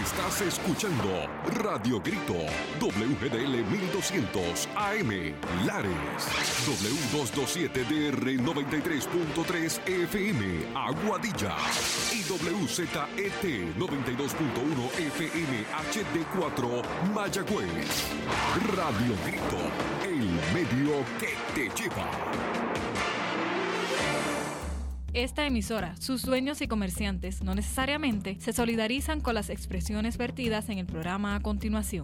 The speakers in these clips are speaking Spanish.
Estás escuchando Radio Grito, WGDL 1200 AM, Lares, W227DR 93.3 FM, Aguadilla, y WZET 92.1 FM HD4, Mayagüez. Radio Grito, el medio que te lleva. Esta emisora, sus dueños y comerciantes no necesariamente se solidarizan con las expresiones vertidas en el programa a continuación.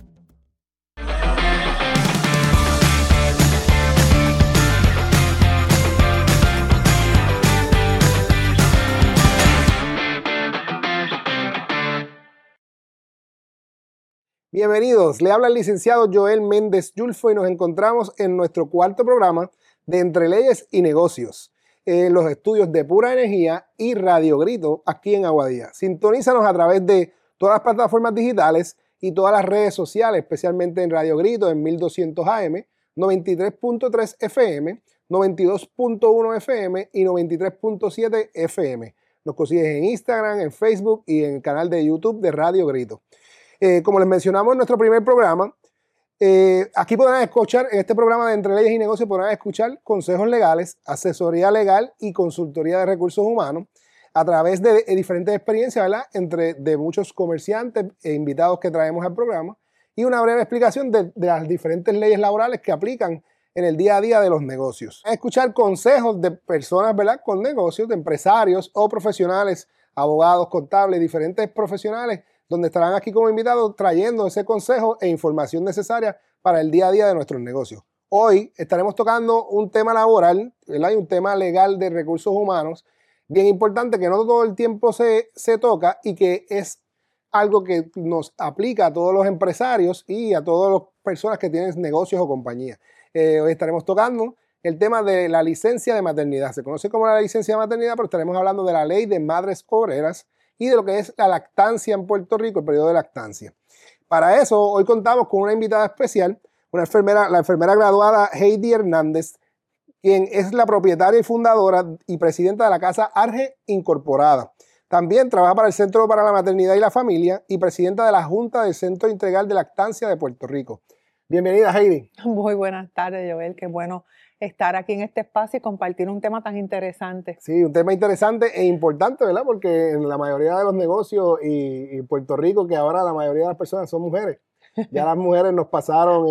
Bienvenidos, le habla el licenciado Joel Méndez Yulfo y nos encontramos en nuestro cuarto programa de Entre Leyes y Negocios, en los estudios de Pura Energía y Radio Grito aquí en Aguadilla. Sintonízanos a través de todas las plataformas digitales y todas las redes sociales, especialmente en Radio Grito en 1200 AM, 93.3 FM, 92.1 FM y 93.7 FM. Nos consigues en Instagram, en Facebook y en el canal de YouTube de Radio Grito. Como les mencionamos en nuestro primer programa, aquí podrán escuchar, en este programa de Entre Leyes y Negocios, podrán escuchar consejos legales, asesoría legal y consultoría de recursos humanos a través de diferentes experiencias, ¿verdad?, de muchos comerciantes e invitados que traemos al programa y una breve explicación de las diferentes leyes laborales que aplican en el día a día de los negocios. A escuchar consejos de personas, ¿verdad?, con negocios, de empresarios o profesionales, abogados, contables, diferentes profesionales, donde estarán aquí como invitados trayendo ese consejo e información necesaria para el día a día de nuestros negocios. Hoy estaremos tocando un tema laboral, ¿verdad?, y un tema legal de recursos humanos, bien importante, que no todo el tiempo se toca y que es algo que nos aplica a todos los empresarios y a todas las personas que tienen negocios o compañías. Hoy estaremos tocando el tema de la licencia de maternidad. Se conoce como la licencia de maternidad, pero estaremos hablando de la ley de madres obreras y de lo que es la lactancia en Puerto Rico, el periodo de lactancia. Para eso, hoy contamos con una invitada especial, la enfermera graduada Heidi Hernández, quien es la propietaria y fundadora y presidenta de la Casa Arge Incorporada. También trabaja para el Centro para la Maternidad y la Familia y presidenta de la Junta del Centro Integral de Lactancia de Puerto Rico. Bienvenida, Heidi. Muy buenas tardes, Joel. Qué bueno estar aquí en este espacio y compartir un tema tan interesante. Sí, un tema interesante e importante, ¿verdad? Porque en la mayoría de los negocios y Puerto Rico, que ahora la mayoría de las personas son mujeres, ya las mujeres nos pasaron,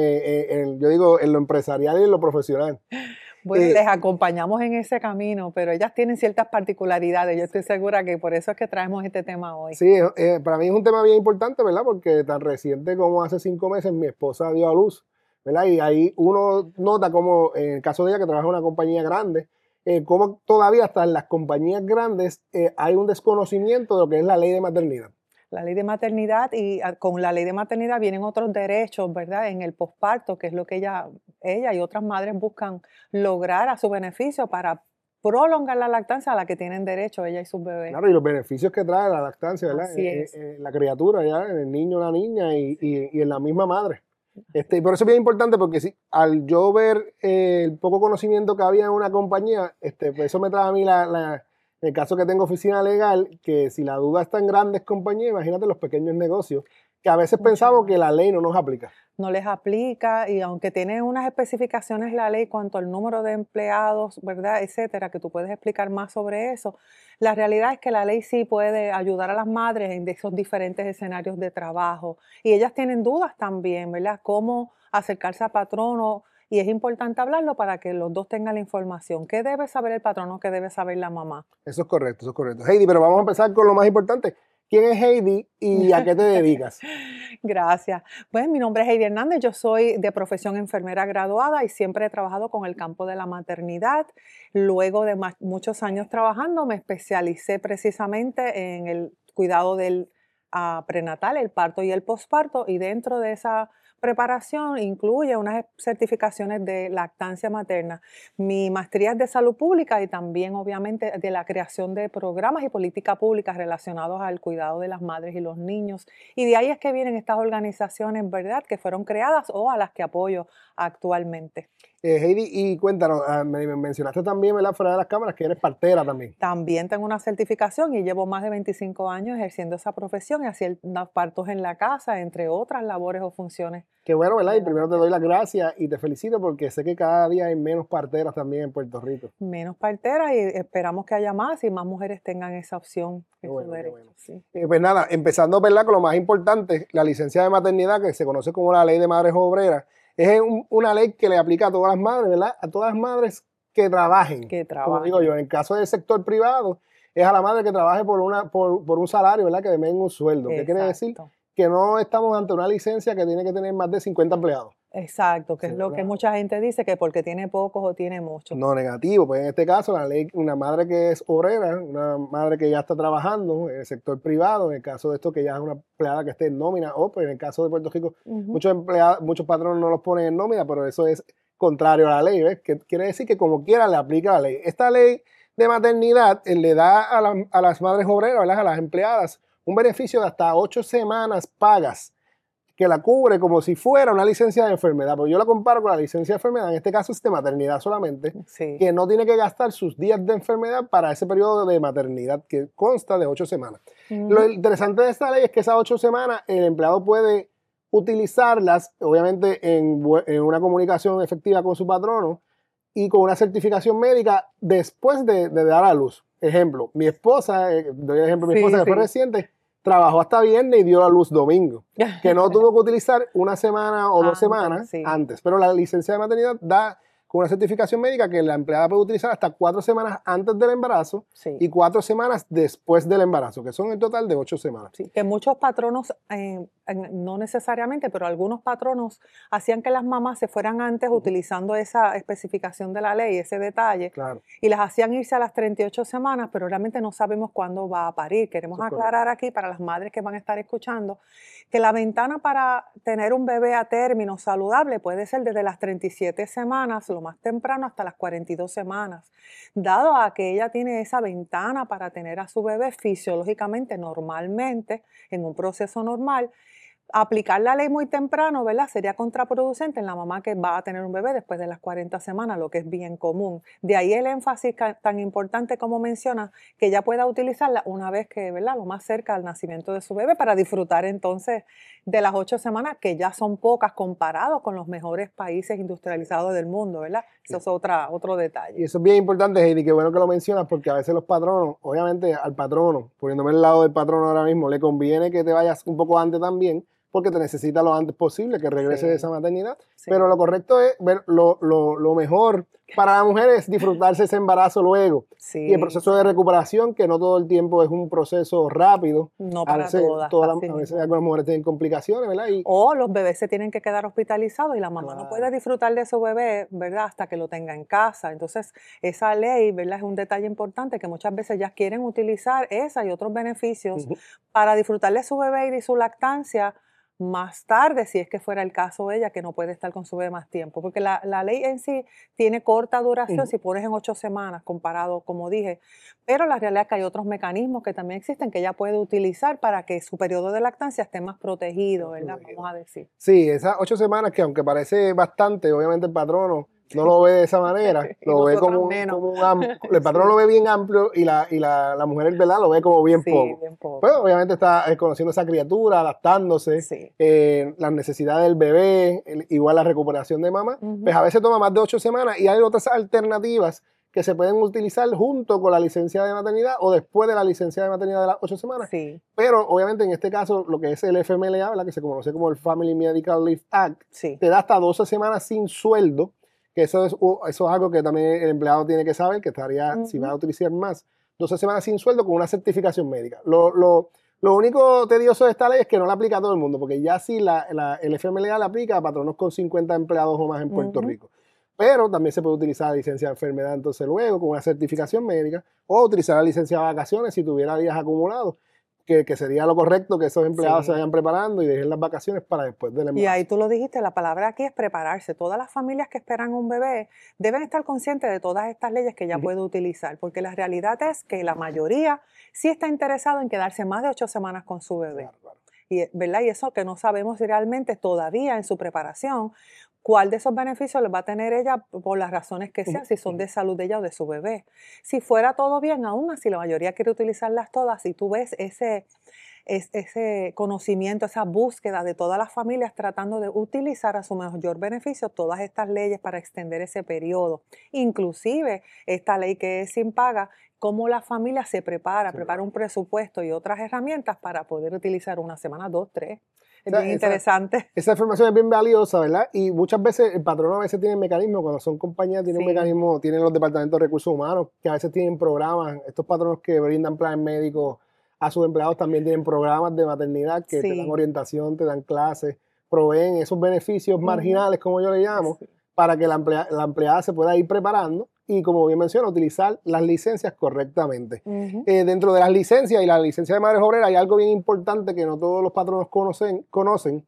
yo digo, en lo empresarial y en lo profesional. Bueno, les acompañamos en ese camino, pero ellas tienen ciertas particularidades. Yo estoy segura que por eso es que traemos este tema hoy. Sí, para mí es un tema bien importante, ¿verdad? Porque tan reciente como hace 5 meses mi esposa dio a luz, ¿verdad? Y ahí uno nota como, en el caso de ella que trabaja en una compañía grande, como todavía hasta en las compañías grandes hay un desconocimiento de lo que es la ley de maternidad. La ley de maternidad, y con la ley de maternidad vienen otros derechos, ¿verdad? En el posparto, que es lo que ella y otras madres buscan lograr a su beneficio para prolongar la lactancia a la que tienen derecho ella y sus bebés. Claro, y los beneficios que trae la lactancia, ¿verdad? Así es. La criatura, ¿ya? En el niño, la niña y en la misma madre. Y por eso es bien importante, porque si, al yo ver el poco conocimiento que había en una compañía, pues eso me trae a mí en el caso que tengo oficina legal, que si la duda está en grandes compañías, imagínate los pequeños negocios, que a veces pensamos que la ley no nos aplica. No les aplica, y aunque tiene unas especificaciones la ley cuanto al número de empleados, ¿verdad?, etcétera, que tú puedes explicar más sobre eso, la realidad es que la ley sí puede ayudar a las madres en esos diferentes escenarios de trabajo. Y ellas tienen dudas también, ¿verdad?, cómo acercarse al patrono. Y es importante hablarlo para que los dos tengan la información. ¿Qué debe saber el patrono? ¿Qué debe saber la mamá? Eso es correcto, eso es correcto. Heidi, pero vamos a empezar con lo más importante. ¿Quién es Heidi y a qué te dedicas? Gracias. Pues mi nombre es Heidi Hernández, yo soy de profesión enfermera graduada y siempre he trabajado con el campo de la maternidad. Luego de muchos años trabajando, me especialicé precisamente en el cuidado del prenatal, el parto y el posparto, y dentro de esa preparación incluye unas certificaciones de lactancia materna. Mi maestría es de salud pública y también obviamente de la creación de programas y políticas públicas relacionados al cuidado de las madres y los niños. Y de ahí es que vienen estas organizaciones, ¿verdad?, que fueron creadas o a las que apoyo actualmente. Heidi, y cuéntanos, me mencionaste también, ¿verdad?, fuera de las cámaras, que eres partera también. También tengo una certificación y llevo más de 25 años ejerciendo esa profesión y haciendo partos en la casa, entre otras labores o funciones. Qué bueno, ¿verdad? Y primero te doy las gracias y te felicito porque sé que cada día hay menos parteras también en Puerto Rico. Menos parteras y esperamos que haya más y más mujeres tengan esa opción, Qué ese bueno, qué derecho. bueno. Sí. Pues nada, empezando, ¿verdad?, con lo más importante, la licencia de maternidad, que se conoce como la Ley de Madres Obreras, es una ley que le aplica a todas las madres, ¿verdad? A todas las madres que trabajen. Que Como trabajen. digo yo, en el caso del sector privado, es a la madre que trabaje por un salario, ¿verdad?, que den un sueldo. ¿Qué quiere decir? Exacto. Que no estamos ante una licencia que tiene que tener más de 50 empleados. Exacto, que Sí, es lo que ¿verdad? mucha gente dice, que porque tiene pocos o tiene muchos. No negativo, pues en este caso la ley, una madre que es obrera, una madre que ya está trabajando en el sector privado, en el caso de esto que ya es una empleada que esté en nómina, o pues en el caso de Puerto Rico, Ujú. muchos patronos no los ponen en nómina, pero eso es contrario a la ley, ¿ves? Que quiere decir que como quiera le aplica la ley. Esta ley de maternidad le da a las madres obreras, ¿verdad?, a las empleadas, un beneficio de hasta 8 semanas pagas, que la cubre como si fuera una licencia de enfermedad, porque yo la comparo con la licencia de enfermedad, en este caso es de maternidad solamente, Sí. que no tiene que gastar sus días de enfermedad para ese periodo de maternidad que consta de 8 semanas. Lo Ujú. interesante de esta ley es que esas 8 semanas el empleado puede utilizarlas, obviamente en una comunicación efectiva con su patrono y con una certificación médica después de dar a luz. Ejemplo, mi esposa, doy el ejemplo de mi Sí, esposa que fue sí. reciente, trabajó hasta viernes y dio a luz domingo, que no tuvo que utilizar una semana o 2 Antes, semanas sí. antes, pero la licencia de maternidad da con una certificación médica que la empleada puede utilizar hasta 4 semanas antes del embarazo Sí. y 4 semanas después del embarazo, que son en total de 8 semanas. Sí, que muchos patronos, no necesariamente, pero algunos patronos hacían que las mamás se fueran antes utilizando esa especificación de la ley, ese detalle, Claro, y las hacían irse a las 38 semanas, pero realmente no sabemos cuándo va a parir. Queremos eso es correcto. aclarar aquí para las madres que van a estar escuchando que la ventana para tener un bebé a término saludable puede ser desde las 37 semanas, lo más temprano, hasta las 42 semanas. Dado a que ella tiene esa ventana para tener a su bebé fisiológicamente, normalmente, en un proceso normal, aplicar la ley muy temprano, ¿verdad?, sería contraproducente en la mamá que va a tener un bebé después de las 40 semanas, lo que es bien común. De ahí el énfasis tan importante como menciona, que ella pueda utilizarla una vez que, ¿verdad?, lo más cerca al nacimiento de su bebé para disfrutar entonces de las 8 semanas, que ya son pocas comparados con los mejores países industrializados del mundo, ¿verdad? Eso es otro Y detalle. eso es bien importante, Heidi, qué bueno que lo mencionas, porque a veces los patronos, obviamente al patrono, poniéndome al lado del patrono ahora mismo, le conviene que te vayas un poco antes también, porque te necesita lo antes posible, que regrese de Sí, esa maternidad. sí. Pero lo correcto es ver lo mejor para la mujer es disfrutarse ese embarazo luego. Y el Sí, proceso de recuperación, que no todo el tiempo es un proceso rápido. no A para veces, todas, así a veces mismo. algunas mujeres tienen complicaciones, ¿verdad? Y O los bebés se tienen que quedar hospitalizados y la mamá no puede claro, disfrutar de su bebé, ¿verdad?, hasta que lo tenga en casa. Entonces, esa ley, ¿verdad?, es un detalle importante que muchas veces ya quieren utilizar esa y otros beneficios ujú, para disfrutar de su bebé y de su lactancia más tarde, si es que fuera el caso de ella, que no puede estar con su bebé más tiempo. Porque la ley en sí tiene corta duración, ujú. si pones en 8 semanas, comparado, como dije, pero la realidad es que hay otros mecanismos que también existen que ella puede utilizar para que su periodo de lactancia esté más protegido, Más ¿verdad?, protegido. vamos a decir. Sí, esas 8 semanas que aunque parece bastante, obviamente el patrono no lo ve de esa manera, Y lo ve nosotras menos. el patrono Sí, lo ve bien amplio y la mujer, ¿verdad?, lo ve como bien sí, poco. bien Pues poco. obviamente está conociendo a esa criatura, adaptándose, Sí. las necesidades del bebé, igual la recuperación de mamá, pues Ujú. a veces toma más de 8 semanas y hay otras alternativas que se pueden utilizar junto con la licencia de maternidad o después de la licencia de maternidad de las 8 semanas. Sí, Pero obviamente en este caso lo que es el FMLA, ¿verdad?, que se conoce como el Family Medical Leave Act, sí. te da hasta 12 semanas sin sueldo, que eso es algo que también el empleado tiene que saber, que estaría, si va a Ujú. utilizar más, 12 semanas sin sueldo con una certificación médica. Lo único tedioso de esta ley es que no la aplica a todo el mundo, porque ya sí el FMLA la aplica a patronos con 50 empleados o más en Puerto Ujú. Rico. Pero también se puede utilizar la licencia de enfermedad entonces luego con una certificación médica o utilizar la licencia de vacaciones si tuviera días acumulados, que sería lo correcto que esos empleados se Sí. vayan preparando y dejen las vacaciones para después del Y ahí embarazo. tú lo dijiste, la palabra aquí es prepararse. Todas las familias que esperan un bebé deben estar conscientes de todas estas leyes que ella Ujú. puede utilizar, porque la realidad es que la mayoría sí está interesado en quedarse más de 8 semanas con su bebé. Claro, claro. ¿Verdad? Y eso que no sabemos si realmente todavía en su preparación ¿Cuál de esos beneficios los va a tener ella por las razones que sean, si son de salud de ella o de su bebé? Si fuera todo bien, aún así la mayoría quiere utilizarlas todas, y tú ves ese conocimiento, esa búsqueda de todas las familias tratando de utilizar a su mayor beneficio todas estas leyes para extender ese periodo. Inclusive esta ley que es sin paga, cómo la familia se prepara un presupuesto y otras herramientas para poder utilizar una semana, 2, 3. Es bien interesante. Esa información es bien valiosa, ¿verdad? Y muchas veces el patrono a veces tiene mecanismos, cuando son compañías tienen un mecanismo, tienen los departamentos de recursos humanos, que a veces tienen programas, estos patronos que brindan planes médicos a sus empleados también tienen programas de maternidad que te dan orientación, te dan clases, proveen esos beneficios marginales, como yo le llamo, para que la empleada se pueda ir preparando y, como bien menciono, utilizar las licencias correctamente. Dentro de las licencias y la licencia de madres obreras hay algo bien importante que no todos los patronos conocen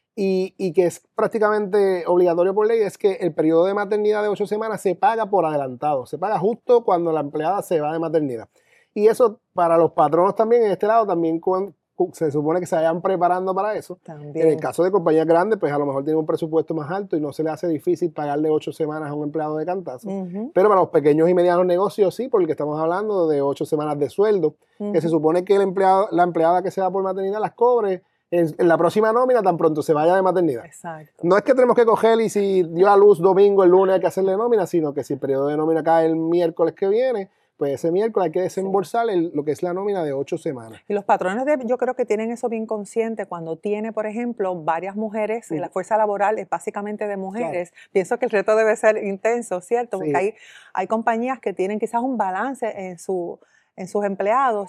y que es prácticamente obligatorio por ley, es que el periodo de maternidad de 8 semanas se paga por adelantado, se paga justo cuando la empleada se va de maternidad. Y eso para los patronos también, en este lado, también se supone que se vayan preparando para eso. También. En el caso de compañías grandes, pues a lo mejor tienen un presupuesto más alto y no se le hace difícil pagarle 8 semanas a un empleado de cantazo. Pero para los pequeños y medianos negocios sí, porque estamos hablando de 8 semanas de sueldo, que se supone que la empleada que se va por maternidad las cobre en la próxima nómina tan pronto se vaya de maternidad. Exacto. No es que tenemos que coger y si dio a luz domingo, el lunes hay que hacerle nómina, sino que si el periodo de nómina cae el miércoles que viene, pues ese miércoles hay que desembolsar lo que es la nómina de 8 semanas. Y los patrones yo creo que tienen eso bien consciente cuando tiene, por ejemplo, varias mujeres, la fuerza laboral es básicamente de mujeres. Claro. Pienso que el reto debe ser intenso, ¿cierto? Porque hay compañías que tienen quizás un balance en sus empleados,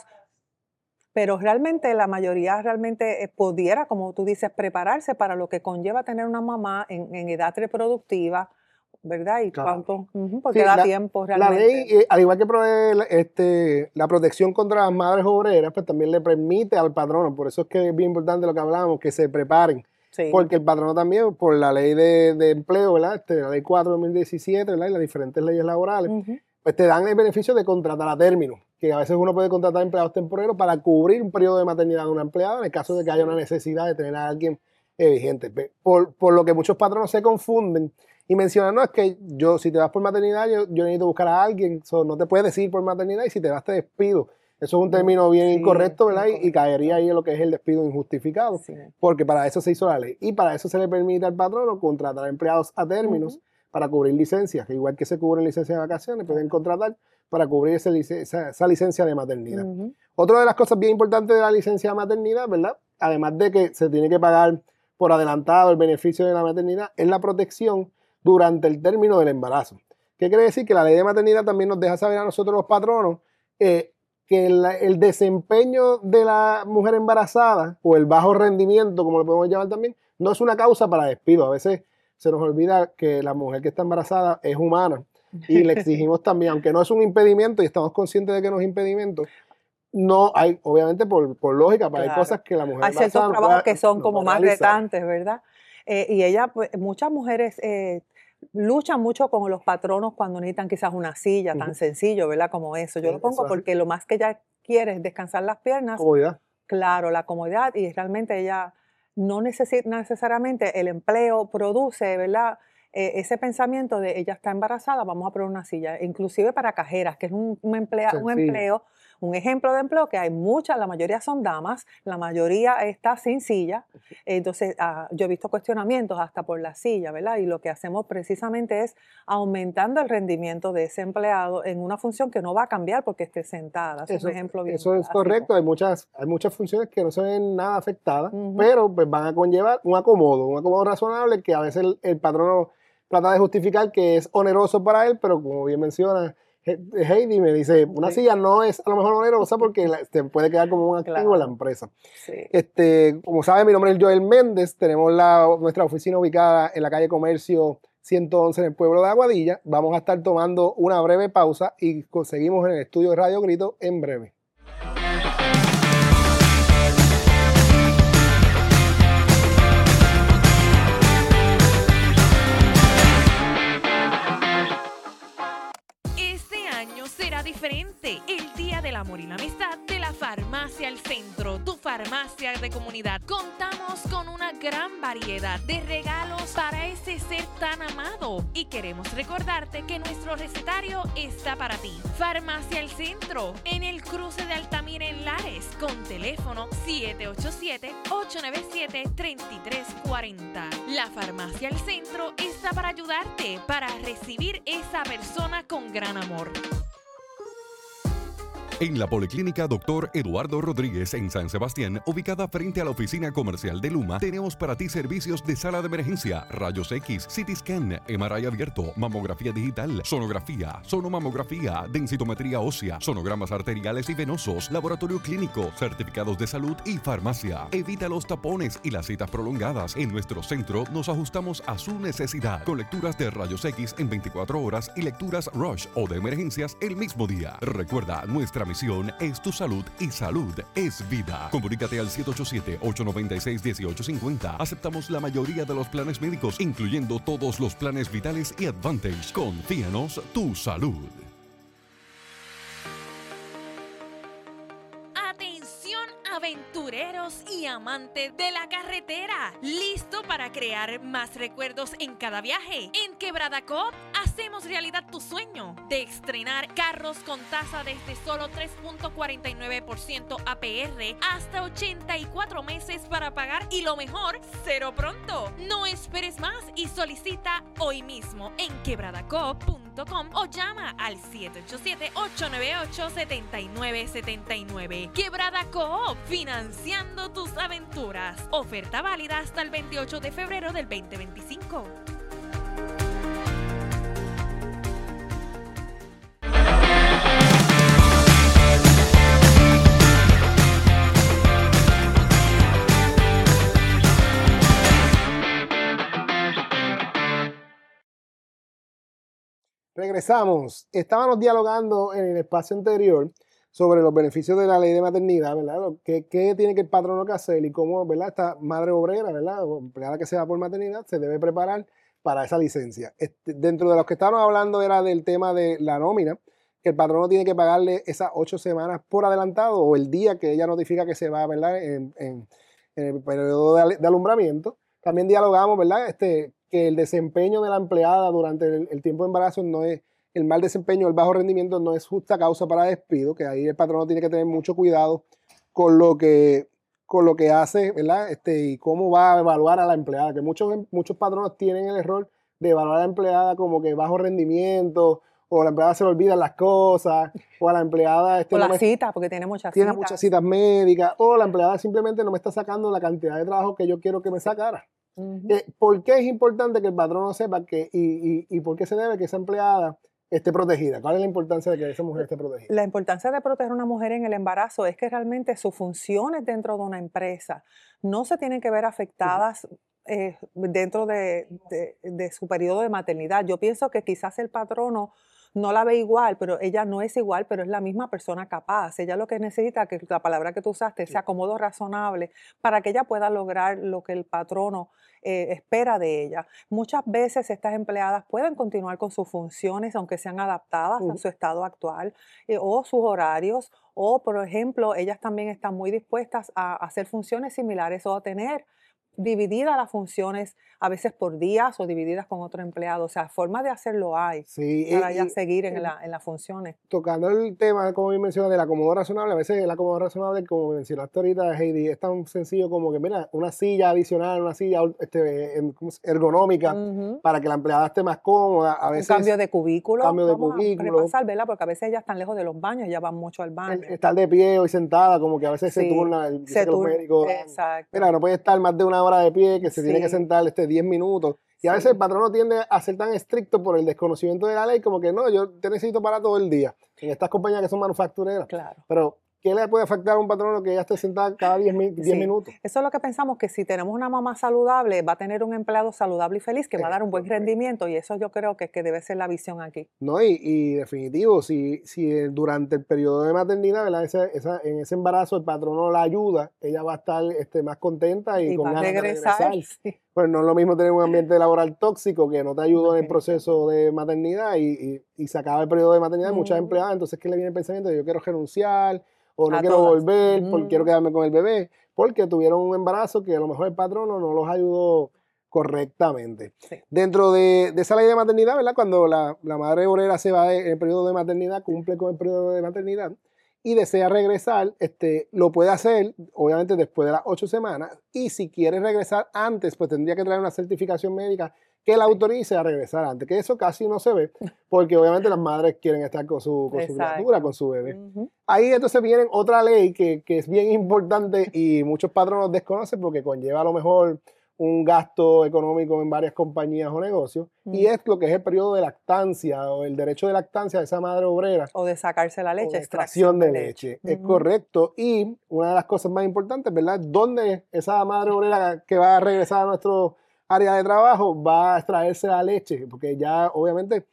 pero realmente la mayoría pudiera, como tú dices, prepararse para lo que conlleva tener una mamá en edad reproductiva, ¿verdad? Y cuánto, porque da tiempo realmente. La ley, al igual que provee la protección contra las madres obreras, pues también le permite al patrono, por eso es que es bien importante lo que hablamos, que se preparen, porque el patrono también, por la ley de empleo, ¿verdad? La ley 4 de 2017, ¿verdad? Y las diferentes leyes laborales, pues te dan el beneficio de contratar a término, que a veces uno puede contratar empleados temporeros para cubrir un periodo de maternidad de una empleada en el caso de que haya una necesidad de tener a alguien vigente. Por lo que muchos patronos se confunden y mencionan, no, es que si te vas por maternidad, yo necesito buscar a alguien, no te puedes decir por maternidad y si te vas te despido. Eso es un término bien incorrecto, ¿verdad? Y caería ahí en lo que es el despido injustificado, porque para eso se hizo la ley. Y para eso se le permite al patrono contratar a empleados a términos para cubrir licencias, que igual que se cubren licencias de vacaciones, pueden contratar para cubrir esa licencia de maternidad. Otra de las cosas bien importantes de la licencia de maternidad, ¿verdad? Además de que se tiene que pagar por adelantado el beneficio de la maternidad, es la protección durante el término del embarazo. ¿Qué quiere decir? Que la ley de maternidad también nos deja saber a nosotros los patronos que el desempeño de la mujer embarazada o el bajo rendimiento, como lo podemos llamar también, no es una causa para despido. A veces se nos olvida que la mujer que está embarazada es humana y le exigimos también, aunque no es un impedimento y estamos conscientes de que no es impedimento, no hay, obviamente por lógica, pero hay cosas que la mujer hay ciertos trabajos que son como más retantes, ¿verdad? Y muchas mujeres luchan mucho con los patronos cuando necesitan quizás una silla tan sencillo, ¿verdad? Como eso. Yo lo pongo porque lo más que ella quiere es descansar las piernas. Comodidad. Claro, la comodidad, y realmente ella no necesita necesariamente el empleo, produce, ¿verdad? Ese pensamiento de ella está embarazada, vamos a poner una silla, inclusive para cajeras, que es un ejemplo de empleo que hay muchas, la mayoría son damas, la mayoría está sin silla, entonces yo he visto cuestionamientos hasta por la silla, ¿verdad? Y lo que hacemos precisamente es aumentando el rendimiento de ese empleado en una función que no va a cambiar porque esté sentada. Es un ejemplo bien eso es correcto, hay muchas funciones que no se ven nada afectadas, pero pues van a conllevar un acomodo razonable que a veces el patrono trata de justificar que es oneroso para él, pero como bien menciona Heidi, me dice, una silla no es a lo mejor onerosa porque te puede quedar como un activo en la empresa. Como sabe, mi nombre es Joel Méndez, tenemos nuestra oficina ubicada en la calle Comercio 111 en el pueblo de Aguadilla. Vamos a estar tomando una breve pausa y seguimos en el estudio de Radio Grito en breve. año será diferente. El Día del Amor y la Amistad de la Farmacia El Centro, tu farmacia de comunidad. Contamos con una gran variedad de regalos para ese ser tan amado y queremos recordarte que nuestro recetario está para ti. Farmacia El Centro, en el cruce de Altamira en Lares, con teléfono 787-897-3340. La Farmacia El Centro está para ayudarte, para recibir esa persona con gran amor. En la Policlínica Dr. Eduardo Rodríguez en San Sebastián, ubicada frente a la oficina comercial de Luma, tenemos para ti servicios de sala de emergencia, rayos X, CT scan, MRI abierto, mamografía digital, sonografía, sonomamografía, densitometría ósea, sonogramas arteriales y venosos, laboratorio clínico, certificados de salud y farmacia. Evita los tapones y las citas prolongadas. En nuestro centro nos ajustamos a su necesidad, con lecturas de rayos X en 24 horas y lecturas Rush o de emergencias el mismo día. Recuerda, nuestra misión es tu salud y salud es vida. Comunícate al 787-896-1850. Aceptamos la mayoría de los planes médicos, incluyendo todos los planes vitales y Advantage. Confíanos tu salud. Atención aventureros y amantes de la carretera, ¿listo para crear más recuerdos en cada viaje? En Quebrada Coop hacemos realidad tu sueño de estrenar carros con tasa desde solo 3.49% APR hasta 84 meses para pagar y lo mejor, cero pronto. No esperes más y solicita hoy mismo en quebradacoop.com o llama al 787-898-7979. Quebrada Coop, financiando tus aventuras. Oferta válida hasta el 28 de febrero del 2025. Regresamos. Estábamos dialogando en el espacio anterior sobre los beneficios de la ley de maternidad, ¿verdad? ¿Qué tiene que el patrono que hacer y cómo, ¿verdad? Esta madre obrera, ¿verdad? O empleada que se va por maternidad se debe preparar para esa licencia. Dentro de los que estábamos hablando era del tema de la nómina, que el patrono tiene que pagarle esas 8 semanas por adelantado o el día que ella notifica que se va, ¿verdad? En el periodo de alumbramiento. También dialogamos, ¿verdad? Que el desempeño de la empleada durante el tiempo de embarazo no es, el mal desempeño, el bajo rendimiento no es justa causa para despido, que ahí el patrono tiene que tener mucho cuidado con lo que hace, ¿verdad? Y cómo va a evaluar a la empleada, que muchos patronos tienen el error de evaluar a la empleada como que bajo rendimiento, o a la empleada se le olvidan las cosas, o a la empleada... o la cita, porque tiene muchas citas médicas, o la empleada simplemente no me está sacando la cantidad de trabajo que yo quiero que me sacara. ¿Por qué es importante que el patrono sepa y por qué se debe que esa empleada esté protegida? ¿Cuál es la importancia de que esa mujer esté protegida? La importancia de proteger a una mujer en el embarazo es que realmente sus funciones dentro de una empresa no se tienen que ver afectadas dentro de su periodo de maternidad. Yo pienso que quizás el patrono no la ve igual, pero ella no es igual, pero es la misma persona capaz. Ella lo que necesita, que la palabra que tú usaste, ese acomodo razonable para que ella pueda lograr lo que el patrono espera de ella. Muchas veces estas empleadas pueden continuar con sus funciones, aunque sean adaptadas a su estado actual, o sus horarios, o por ejemplo, ellas también están muy dispuestas a hacer funciones similares o a tener divididas las funciones a veces por días o divididas con otro empleado. O sea, formas de hacerlo hay para ya seguir en las funciones. Tocando el tema, como mencionas, del acomodo razonable, a veces el acomodo razonable, como mencionaste ahorita, Heidi, es tan sencillo como que, mira, una silla adicional, una silla ergonómica para que la empleada esté más cómoda. A veces, un cambio de cubículo. Vamos a repasar, ¿verdad? Porque a veces ellas están lejos de los baños, ellas van mucho al baño. Estar de pie o sentada, como que a veces se turna. Los médicos, exacto. Mira, no puede estar más de una hora de pie, que se tiene que sentar 10 minutos. Y a veces el patrono tiende a ser tan estricto por el desconocimiento de la ley, como que no, yo te necesito para todo el día. En estas compañías que son manufactureras. Claro. Pero, ¿qué le puede afectar a un patrono que ya esté sentada cada 10 minutos? Eso es lo que pensamos, que si tenemos una mamá saludable, va a tener un empleado saludable y feliz, que va a dar un buen rendimiento, y eso yo creo que debe ser la visión aquí. No, y definitivo, si durante el periodo de maternidad, ¿verdad? En ese embarazo el patrono la ayuda, ella va a estar más contenta y con va ganas a regresar. de regresar. Sí. pues no es lo mismo tener un ambiente laboral tóxico que no te ayudó en el proceso de maternidad y se acaba el periodo de maternidad de muchas empleadas, entonces ¿qué le viene el pensamiento de yo quiero renunciar o no quiero volver, porque quiero quedarme con el bebé? Porque tuvieron un embarazo que a lo mejor el patrono no los ayudó correctamente. Sí. Dentro de esa ley de maternidad, ¿verdad? Cuando la madre obrera se va en el periodo de maternidad, cumple con el periodo de maternidad y desea regresar, lo puede hacer, obviamente después de las 8 semanas, y si quiere regresar antes, pues tendría que traer una certificación médica que la autorice a regresar antes, que eso casi no se ve, porque obviamente las madres quieren estar con su criatura, con su bebé. Ahí entonces viene otra ley que es bien importante y muchos patronos desconocen porque conlleva a lo mejor un gasto económico en varias compañías o negocios, y es lo que es el periodo de lactancia o el derecho de lactancia de esa madre obrera. O de sacarse la leche, extracción de leche. Es correcto. Y una de las cosas más importantes, ¿verdad? ¿Dónde esa madre obrera que va a regresar a nuestro área de trabajo va a extraerse la leche? Porque ya obviamente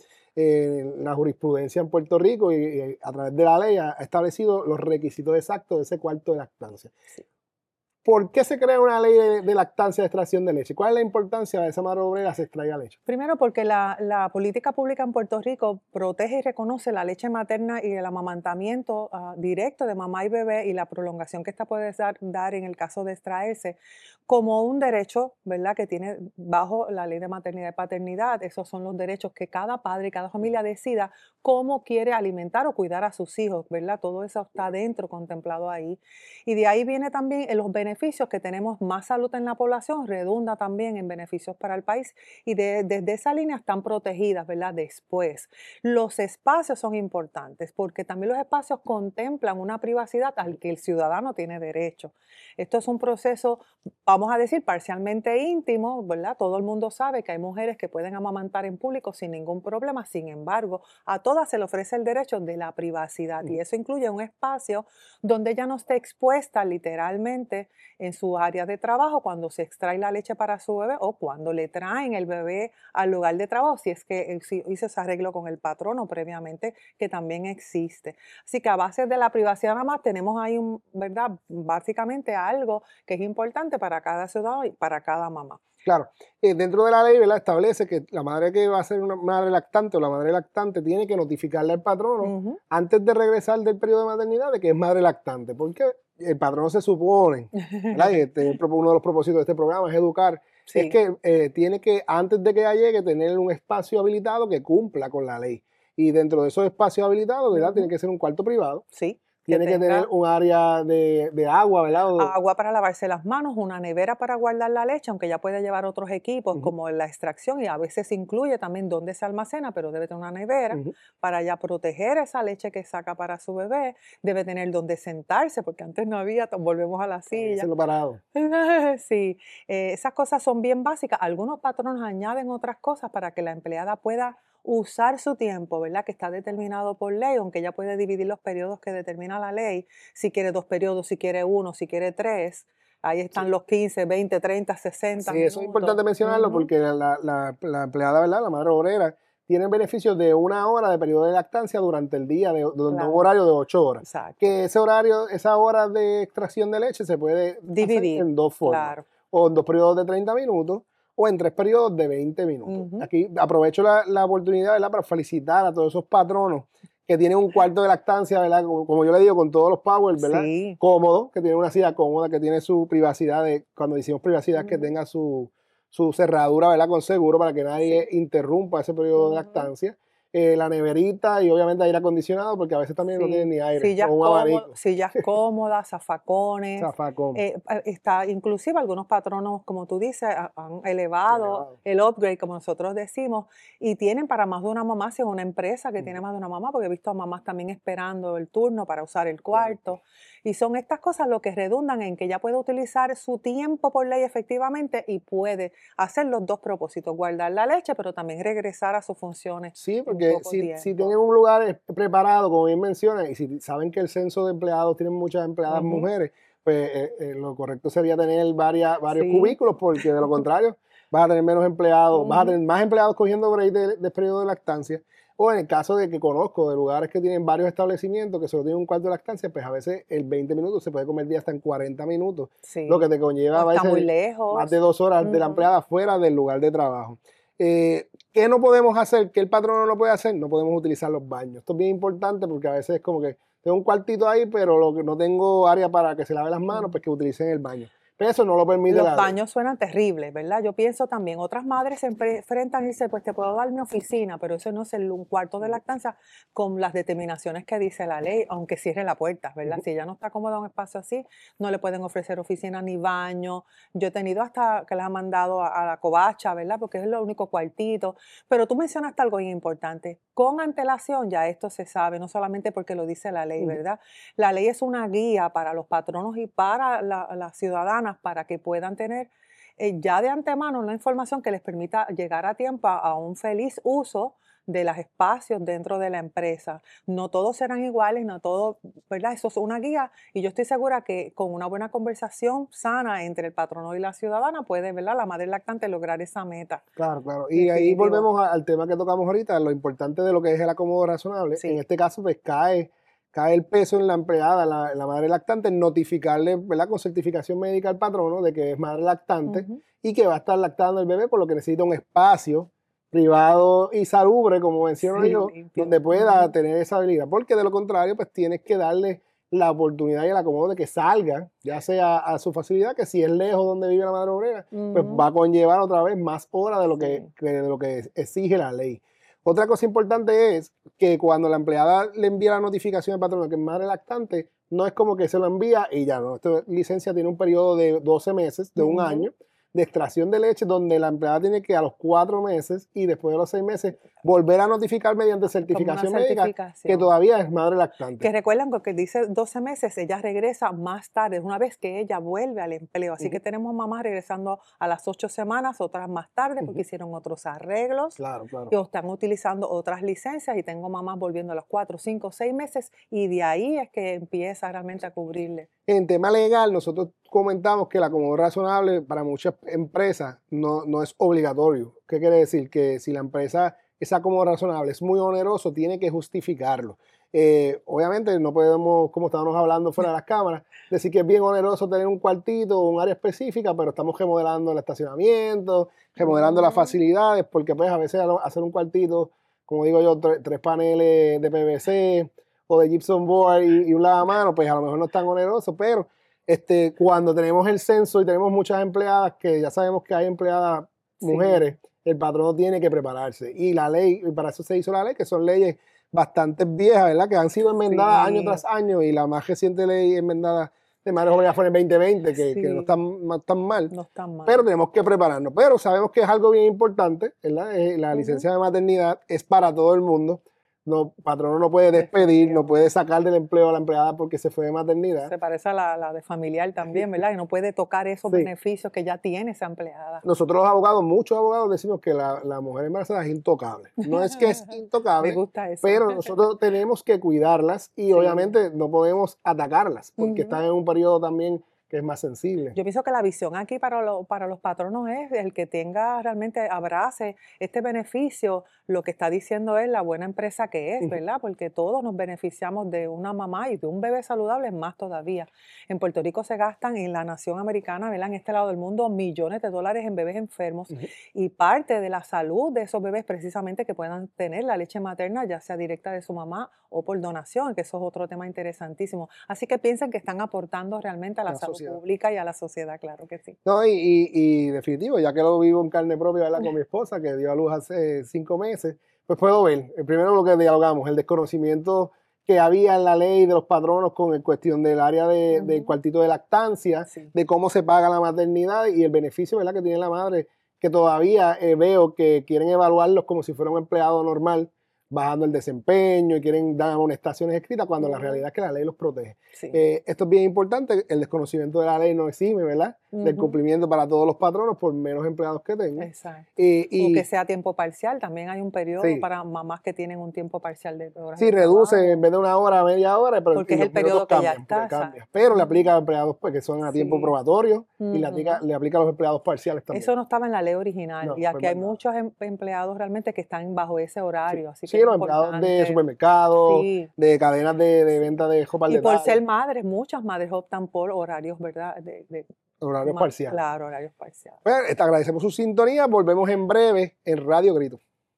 la jurisprudencia en Puerto Rico y a través de la ley ha establecido los requisitos exactos de ese cuarto de lactancia. Sí. ¿Por qué se crea una ley de lactancia de extracción de leche? ¿Cuál es la importancia de esa madre obrera que se extraiga leche? Primero, porque la política pública en Puerto Rico protege y reconoce la leche materna y el amamantamiento directo de mamá y bebé y la prolongación que esta puede dar en el caso de extraerse como un derecho, ¿verdad?, que tiene bajo la ley de maternidad y paternidad. Esos son los derechos que cada padre y cada familia decida cómo quiere alimentar o cuidar a sus hijos, ¿verdad? Todo eso está dentro, contemplado ahí. Y de ahí viene también los beneficios que tenemos, más salud en la población, redunda también en beneficios para el país, y desde esa línea están protegidas, ¿verdad? Después, los espacios son importantes porque también los espacios contemplan una privacidad al que el ciudadano tiene derecho. Esto es un proceso, vamos a decir, parcialmente íntimo, ¿verdad? Todo el mundo sabe que hay mujeres que pueden amamantar en público sin ningún problema, sin embargo, a todas se le ofrece el derecho de la privacidad, y eso incluye un espacio donde ella no esté expuesta literalmente en su área de trabajo cuando se extrae la leche para su bebé o cuando le traen el bebé al lugar de trabajo, si es que hizo ese arreglo con el patrono previamente, que también existe. Así que a base de la privacidad nada más tenemos ahí, ¿verdad?, básicamente algo que es importante para cada ciudadano y para cada mamá. Claro, dentro de la ley, ¿verdad?, establece que la madre que va a ser una madre lactante o la madre lactante tiene que notificarle al patrono antes de regresar del periodo de maternidad de que es madre lactante, porque el patrono se supone, ¿verdad? Y uno de los propósitos de este programa es educar, es que tiene que, antes de que ella llegue, tener un espacio habilitado que cumpla con la ley. Y dentro de esos espacios habilitados, ¿verdad?, tiene que ser un cuarto privado. Sí. Tiene que tener un área de agua, ¿verdad? Agua para lavarse las manos, una nevera para guardar la leche, aunque ya puede llevar otros equipos como la extracción, y a veces incluye también dónde se almacena, pero debe tener una nevera para ya proteger esa leche que saca para su bebé. Debe tener dónde sentarse, porque antes no había, volvemos a la silla. Hacerlo parado. Sí, esas cosas son bien básicas. Algunos patronos añaden otras cosas para que la empleada pueda usar su tiempo, ¿verdad?, que está determinado por ley, aunque ella puede dividir los periodos que determina la ley, si quiere 2 periodos, si quiere 1, si quiere 3. Ahí están los 15, 20, 30, 60 Sí, eso es importante mencionarlo porque la empleada, ¿verdad?, la madre obrera, tiene beneficios de 1 hora de periodo de lactancia durante el día, de un horario de 8 horas. Exacto. Que ese horario, esa hora de extracción de leche se puede dividir en 2 formas. O en 2 periodos de 30 minutos, o en 3 periodos de 20 minutos. Aquí aprovecho la oportunidad, ¿verdad?, para felicitar a todos esos patronos que tienen un cuarto de lactancia, ¿verdad?, como yo le digo, con todos los powers, ¿verdad? Sí. Cómodo, que tiene una silla cómoda, que tiene su privacidad, cuando decimos privacidad, que tenga su cerradura, ¿verdad?, con seguro para que nadie interrumpa ese periodo de lactancia. La neverita y obviamente aire acondicionado, porque a veces también no tienen ni aire, o un abanico. Sillas cómodas, zafacones. Inclusive algunos patronos, como tú dices, han elevado el upgrade, como nosotros decimos, y tienen para más de una mamá, si es una empresa que tiene más de una mamá, porque he visto a mamás también esperando el turno para usar el cuarto. Y son estas cosas lo que redundan en que ella puede utilizar su tiempo por ley efectivamente y puede hacer los 2 propósitos, guardar la leche, pero también regresar a sus funciones. Sí, porque si tienen un lugar preparado, como bien menciona, y si saben que el censo de empleados tiene muchas empleadas mujeres, pues lo correcto sería tener varios cubículos, porque de lo contrario vas a tener menos empleados, vas a tener más empleados cogiendo break de periodo de lactancia. O en el caso de que conozco de lugares que tienen varios establecimientos que solo tienen un cuarto de lactancia, pues a veces el 20 minutos se puede convertir hasta en 40 minutos, lo que te conlleva a veces muy lejos. Más de 2 horas de la empleada fuera del lugar de trabajo. ¿Qué no podemos hacer? ¿Qué el patrono no puede hacer? No podemos utilizar los baños. Esto es bien importante porque a veces es como que tengo un cuartito ahí, pero lo que no tengo área para que se lave las manos, pues que utilicen el baño. Pero eso no lo permite Los baños suenan terribles, ¿verdad? Yo pienso también, otras madres se enfrentan y dicen, pues te puedo dar mi oficina, pero eso no es un cuarto de lactancia con las determinaciones que dice la ley, aunque cierre la puerta, ¿verdad? Si ella no está cómoda en un espacio así, no le pueden ofrecer oficina ni baño. Yo he tenido hasta que les han mandado a la covacha, ¿verdad? Porque es el único cuartito. Pero tú mencionaste algo bien importante. Con antelación ya esto se sabe, no solamente porque lo dice la ley, ¿verdad? La ley es una guía para los patronos y para las ciudadanas para que puedan tener ya de antemano una información que les permita llegar a tiempo a un feliz uso de los espacios dentro de la empresa. No todos serán iguales, no todos, ¿verdad? Eso es una guía y yo estoy segura que con una buena conversación sana entre el patrono y la ciudadana puede, ¿verdad?, la madre lactante lograr esa meta. Claro, claro. Y ahí volvemos al tema que tocamos ahorita, lo importante de lo que es el acomodo razonable. En este caso, pues cae el peso en la empleada, la madre lactante, en notificarle, ¿verdad?, con certificación médica al patrono de que es madre lactante y que va a estar lactando el bebé, por lo que necesita un espacio privado y salubre, como menciono yo, donde pueda tener esa habilidad. Porque de lo contrario, pues tienes que darle la oportunidad y el acomodo de que salga, ya sea a su facilidad, que si es lejos donde vive la madre obrera, pues va a conllevar otra vez más horas de lo que exige la ley. Otra cosa importante es que cuando la empleada le envía la notificación al patrono que es madre lactante, no es como que se lo envía y ya no. Esta licencia tiene un periodo de 12 meses, de un año, de extracción de leche, donde la empleada tiene que a los 4 meses y después de los 6 meses volver a notificar mediante certificación médica que todavía es madre lactante. Que recuerdan que dice 12 meses, ella regresa más tarde, una vez que ella vuelve al empleo. Así que tenemos mamás regresando a las 8 semanas, otras más tarde, porque hicieron otros arreglos. Claro, claro. Y están utilizando otras licencias y tengo mamás volviendo a los 4, 5, 6 meses y de ahí es que empieza realmente a cubrirle. En tema legal, nosotros comentamos que el acomodo razonable para muchas empresas no es obligatorio. ¿Qué quiere decir? Que si la empresa ese acomodo razonable es muy oneroso, tiene que justificarlo. Obviamente no podemos, como estábamos hablando fuera de las cámaras, decir que es bien oneroso tener un cuartito o un área específica, pero estamos remodelando el estacionamiento, remodelando las facilidades, porque pues a veces hacer un cuartito, como digo yo, 3 paneles de PVC o de gypsum board y un lavamanos, pues a lo mejor no es tan oneroso, pero cuando tenemos el censo y tenemos muchas empleadas, que ya sabemos que hay empleadas mujeres, el patrono tiene que prepararse. Y la ley, y para eso se hizo la ley, que son leyes bastante viejas, ¿verdad? Que han sido enmendadas año tras año, y la más reciente ley enmendada de madres obreras fue en el 2020, que no están mal. No están mal. Pero tenemos que prepararnos. Pero sabemos que es algo bien importante, ¿verdad? La licencia de maternidad es para todo el mundo. No, patrono no puede despedir, no puede sacar del empleo a la empleada porque se fue de maternidad. Se parece a la de familiar también, ¿verdad? Y no puede tocar esos beneficios que ya tiene esa empleada. Nosotros los abogados, muchos abogados decimos que la mujer embarazada es intocable. No es que es intocable, me gusta eso. Pero nosotros tenemos que cuidarlas y obviamente no podemos atacarlas porque están en un periodo también que es más sensible. Yo pienso que la visión aquí para los patronos es el que tenga realmente, abrace este beneficio, lo que está diciendo es la buena empresa que es, ¿verdad? Porque todos nos beneficiamos de una mamá y de un bebé saludable más todavía. En Puerto Rico se gastan en la nación americana, ¿verdad?, en este lado del mundo, millones de dólares en bebés enfermos y parte de la salud de esos bebés precisamente que puedan tener la leche materna, ya sea directa de su mamá o por donación, que eso es otro tema interesantísimo. Así que piensen que están aportando realmente a la salud pública y a la sociedad, claro que sí. No, y definitivo, ya que lo vivo en carne propia, ¿verdad?, con mi esposa, que dio a luz hace 5 meses, pues puedo ver, primero lo que dialogamos, el desconocimiento que había en la ley de los patronos con cuestión del área del cuartito de lactancia, de cómo se paga la maternidad y el beneficio, ¿verdad?, que tiene la madre, que todavía veo que quieren evaluarlos como si fuera un empleado normal, bajando el desempeño y quieren dar amonestaciones escritas cuando la realidad es que la ley los protege. Esto es bien importante, el desconocimiento de la ley no exime, ¿verdad? del cumplimiento para todos los patronos por menos empleados que tengan. Exacto. Y o que sea tiempo parcial, también hay un periodo sí, para mamás que tienen un tiempo parcial de horas sí, de reduce trabajo. en vez de 1 hora a media hora, pero Porque y es el los minutos periodo que ya cambian, está, porque cambia. ¿sabes? Pero le aplica a empleados pues, que son a tiempo Sí. probatorio y le aplica a los empleados parciales también. Eso no estaba en la ley original No, y fue aquí hay mandado. muchos empleados realmente que están bajo ese horario, así que Sí, es los empleados de importante. supermercados, Sí. de cadenas de venta de ropa al Y por detalle, ser madres, muchas madres optan por horarios, ¿verdad? horarios parciales. Claro, horarios parciales. Pues, te agradecemos su sintonía. Volvemos en breve en Radio Grito.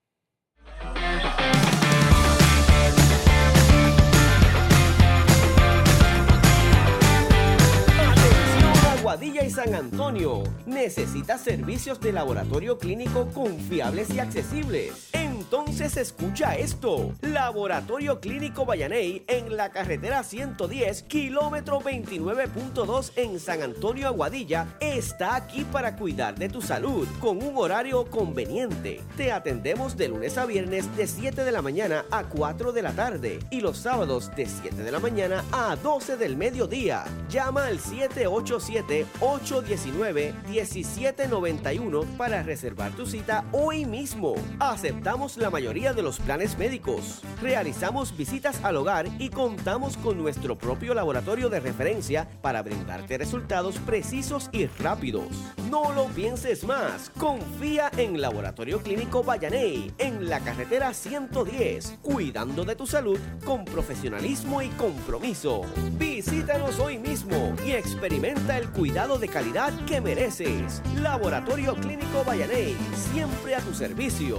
Atención Aguadilla y San Antonio. ¿Necesitas servicios de laboratorio clínico confiables y accesibles? Entonces escucha esto. Laboratorio Clínico Vallaney en la carretera 110, kilómetro 29.2 en San Antonio, Aguadilla, está aquí para cuidar de tu salud con un horario conveniente. Te atendemos de lunes a viernes de 7 de la mañana a 4 de la tarde y los sábados de 7 de la mañana a 12 del mediodía. Llama al 787-819-1791 para reservar tu cita hoy mismo. Aceptamos la mayoría de los planes médicos. Realizamos visitas al hogar y contamos con nuestro propio laboratorio de referencia para brindarte resultados precisos y rápidos. No lo pienses más. Confía en Laboratorio Clínico Vallaney en la carretera 110, cuidando de tu salud con profesionalismo y compromiso. Visítanos hoy mismo y experimenta el cuidado de calidad que mereces. Laboratorio Clínico Vallaney, siempre a tu servicio.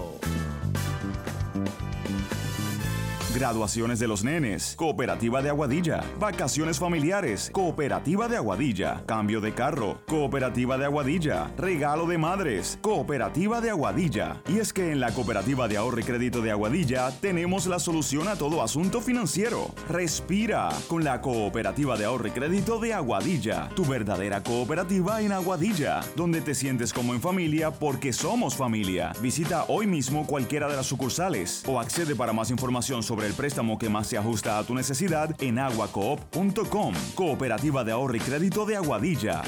Graduaciones de los nenes, Cooperativa de Aguadilla. Vacaciones familiares, Cooperativa de Aguadilla. Cambio de carro, Cooperativa de Aguadilla. Regalo de madres, Cooperativa de Aguadilla. Y es que en la Cooperativa de Ahorro y Crédito de Aguadilla tenemos la solución a todo asunto financiero. Respira con la Cooperativa de Ahorro y Crédito de Aguadilla. Tu verdadera cooperativa en Aguadilla, donde te sientes como en familia porque somos familia. Visita hoy mismo cualquiera de las sucursales o accede para más información sobre el préstamo que más se ajusta a tu necesidad en aguacoop.com. Cooperativa de Ahorro y Crédito de Aguadilla.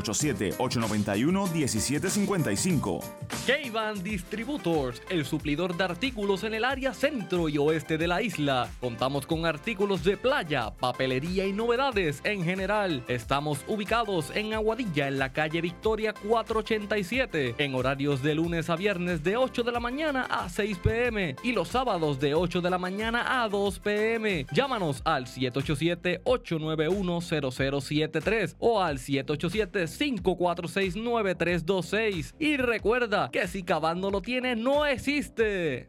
787-891-1755. K-Van Distributors, el suplidor de artículos en el área centro y oeste de la isla. Contamos con artículos de playa, papelería y novedades en general. Estamos ubicados en Aguadilla, en la calle Victoria 487, en horarios de lunes a viernes de 8 de la mañana a 6 p.m. y los sábados de 8 de la mañana a 2 p.m. Llámanos al 787-891-0073 o al 787-546-9326. Y recuerda que si K-Van no lo tiene, no existe.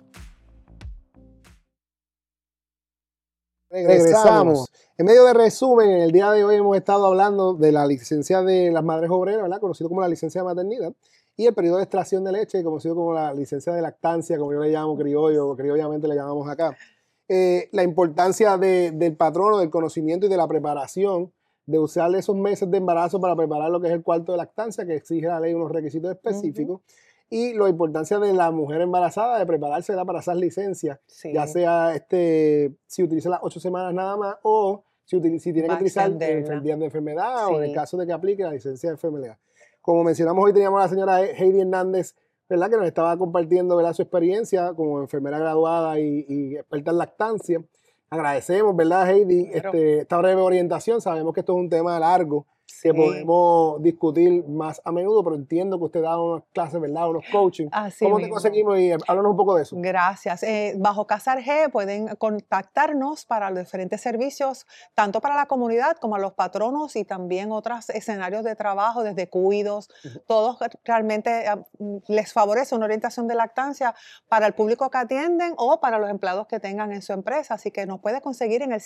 Regresamos. En medio de resumen, en el día de hoy hemos estado hablando de la licencia de las madres obreras, ¿verdad? Conocido como la licencia de maternidad, y el periodo de extracción de leche, conocido como la licencia de lactancia, como yo le llamo criollo, criollamente le llamamos acá. La importancia del patrono, del conocimiento y de la preparación, de usar esos meses de embarazo para preparar lo que es el cuarto de lactancia, que exige la ley unos requisitos específicos, y la importancia de la mujer embarazada de prepararse para esas licencias, ya sea si utiliza las 8 semanas nada más o si tiene que utilizar el día de enfermedad o en el caso de que aplique la licencia de enfermedad. Como mencionamos, hoy teníamos a la señora Heidi Hernández, ¿verdad?, que nos estaba compartiendo, ¿verdad?, su experiencia como enfermera graduada y experta en lactancia. Agradecemos, ¿verdad, Heidi, esta breve orientación? Sabemos que esto es un tema largo que podemos discutir más a menudo, pero entiendo que usted da unas clases, ¿verdad?, unos coaching. ¿Cómo te conseguimos? Y háblanos un poco de eso. Gracias. Bajo Casar G pueden contactarnos para los diferentes servicios, tanto para la comunidad como a los patronos y también otros escenarios de trabajo, desde cuidos. Todos realmente les favorece una orientación de lactancia para el público que atienden o para los empleados que tengan en su empresa. Así que nos puede conseguir en el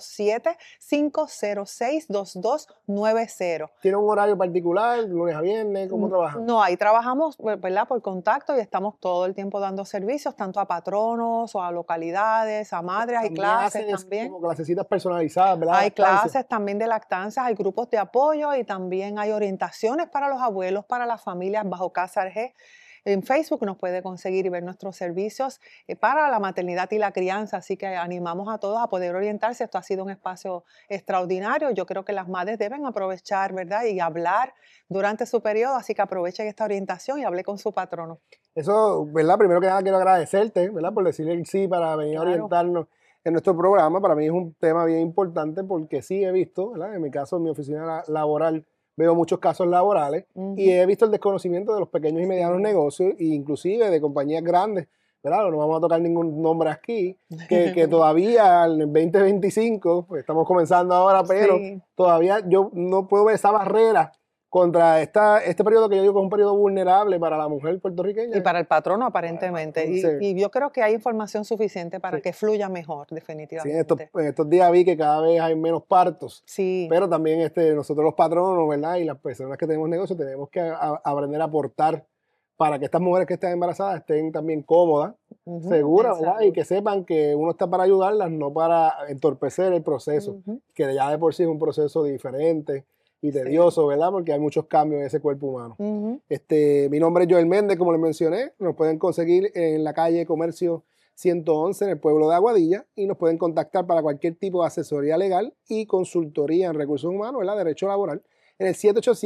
787-506-2290. ¿Tiene un horario particular, lunes a viernes? ¿Cómo trabajan? No, ahí trabajamos, ¿verdad?, por contacto y estamos todo el tiempo dando servicios, tanto a patronos o a localidades, a madres, hay clases también. Como clasecitas personalizadas, ¿verdad? Hay clases también de lactancia, hay grupos de apoyo y también hay orientaciones para los abuelos, para las familias bajo Casar G. En Facebook nos puede conseguir y ver nuestros servicios para la maternidad y la crianza, así que animamos a todos a poder orientarse. Esto ha sido un espacio extraordinario. Yo creo que las madres deben aprovechar, ¿verdad? Y hablar durante su periodo, así que aprovechen esta orientación y hable con su patrono. Eso, ¿verdad? Primero que nada quiero agradecerte, ¿verdad? Por decirle el sí para venir a orientarnos en nuestro programa. Para mí es un tema bien importante porque sí he visto, ¿verdad? En mi caso, en mi oficina laboral, veo muchos casos laborales y he visto el desconocimiento de los pequeños y medianos negocios e inclusive de compañías grandes, ¿verdad? No vamos a tocar ningún nombre aquí, que todavía en el 2025, pues estamos comenzando ahora, pero todavía yo no puedo ver esa barrera contra este periodo que yo digo que es un periodo vulnerable para la mujer puertorriqueña. Y para el patrono, aparentemente. Y yo creo que hay información suficiente para que fluya mejor, definitivamente. Sí, en estos días vi que cada vez hay menos partos. Sí. Pero también nosotros los patronos, ¿verdad? Y las personas que tenemos negocio tenemos que aprender a aportar para que estas mujeres que están embarazadas estén también cómodas, seguras, ¿verdad? Y que sepan que uno está para ayudarlas, no para entorpecer el proceso, que ya de por sí es un proceso diferente y tedioso, ¿verdad? Porque hay muchos cambios en ese cuerpo humano. Mi nombre es Joel Méndez, como les mencioné. Nos pueden conseguir en la calle Comercio 111 en el pueblo de Aguadilla y nos pueden contactar para cualquier tipo de asesoría legal y consultoría en recursos humanos, ¿verdad? Derecho laboral, en el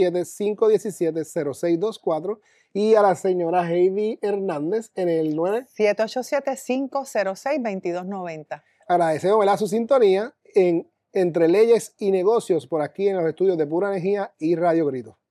787-517-0624 y a la señora Heidi Hernández en el 787-506-2290. Agradecemos, ¿verdad?, su sintonía en Entre Leyes y Negocios por aquí en los estudios de Pura Energía y Radio Grito.